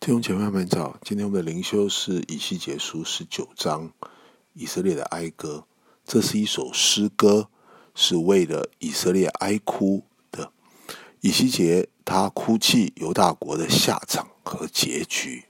弟兄姐妹们早，今天我们的灵修是以西结书19章以色列的哀歌。这是一首诗歌，是为了以色列哀哭的。以西结他哭泣犹大国的下场和结局。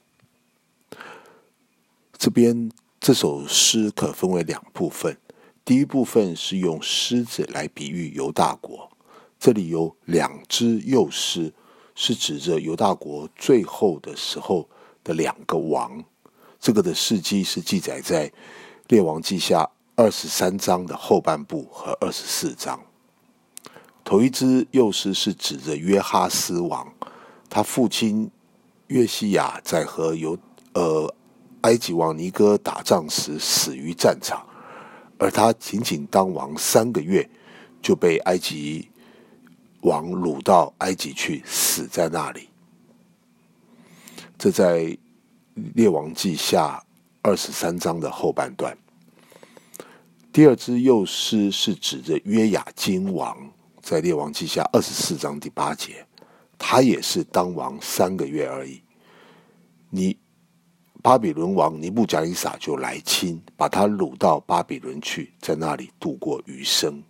这首诗可分为两部分，第一部分是用狮子来比喻犹大国，这里有两只幼狮，是指着犹大国最后的时候的两个王。这个的事迹是记载在列王记下23章的后半部和24章。头一只幼狮是指着约哈斯王，他父亲约西亚在和埃及王尼哥打仗时死于战场，而他仅仅当王3个月就被埃及王掳到埃及去，死在那里。这在列王记下23章的后半段。第二只幼狮是指着约雅斤王，在列王记下24章第8节，他也是当王3个月而已。巴比伦王尼布甲尼撒就来侵，把他掳到巴比伦去，在那里度过余生。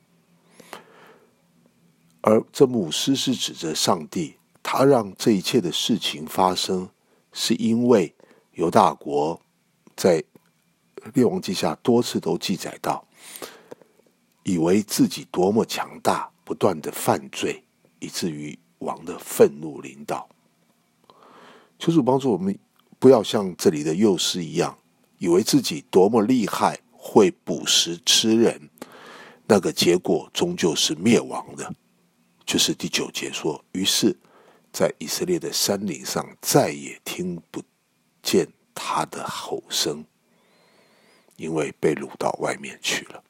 而这母狮是指着上帝，他让这一切的事情发生，是因为犹大国在列王记下多次都记载到，以为自己多么强大，不断的犯罪，以至于王的愤怒临到。求主帮助我们，不要像这里的幼狮一样，以为自己多么厉害，会捕食吃人，那个结果终究是灭亡的。就是第9节说，于是在以色列的山岭上再也听不见他的吼声，因为被掳到外面去了。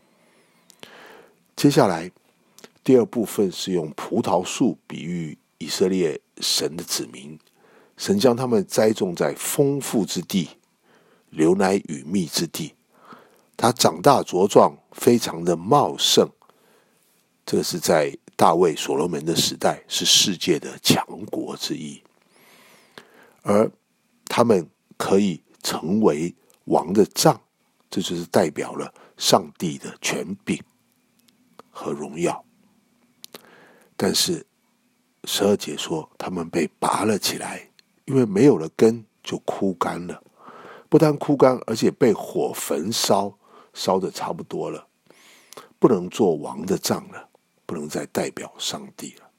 接下来第二部分是用葡萄树比喻以色列神的子民，神将他们栽种在丰富之地，流奶与蜜之地，它长大茁壮，非常的茂盛。这个是在大卫所罗门的时代，是世界的强国之一，而他们可以成为王的杖，这就是代表了上帝的权柄和荣耀。但是12节说，他们被拔了起来，因为没有了根就枯干了，不但枯干，而且被火焚烧，烧得差不多了，不能做王的杖了，不能再代表上帝了。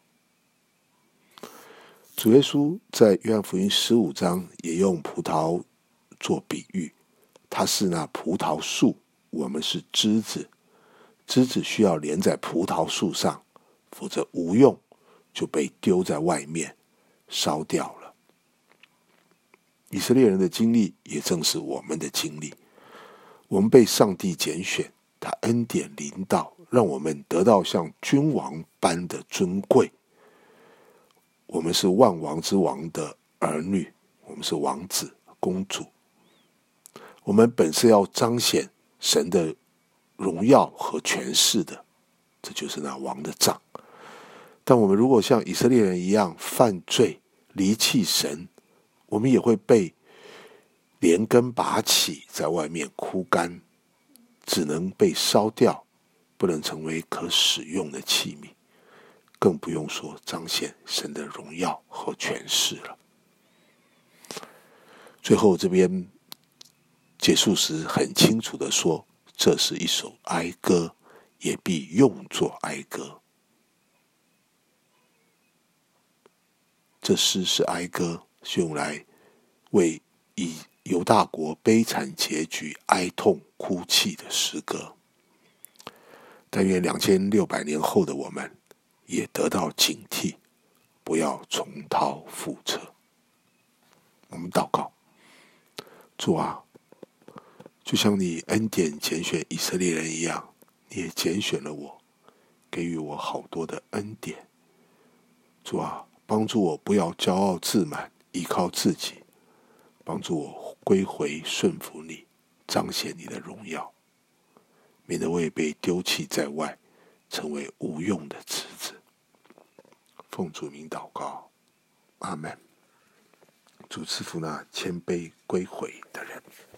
主耶稣在约翰福音15章也用葡萄做比喻，他是那葡萄树，我们是枝子，枝子需要连在葡萄树上，否则无用，就被丢在外面烧掉了。以色列人的经历也正是我们的经历，我们被上帝拣选，他恩典临到，让我们得到像君王般的尊贵。我们是万王之王的儿女，我们是王子公主。我们本是要彰显神的荣耀和权势的，这就是那王的杖。但我们如果像以色列人一样犯罪，离弃神，我们也会被连根拔起，在外面枯干，只能被烧掉，不能成为可使用的器皿，更不用说彰显神的荣耀和权势了。最后这边结束时很清楚地说，这是一首哀歌，也必用作哀歌。这诗是哀歌，是用来为以犹大国悲惨结局哀痛哭泣的诗歌。但愿2600年后的我们也得到警惕，不要重蹈覆辙。我们祷告，主啊，就像你恩典拣选以色列人一样，你也拣选了我，给予我好多的恩典。主啊，帮助我不要骄傲自满，依靠自己，帮助我归回顺服你，彰显你的荣耀，免得我也被丢弃在外，成为无用的枝子。奉主名祷告，阿们。 主赐福那谦卑归回的人。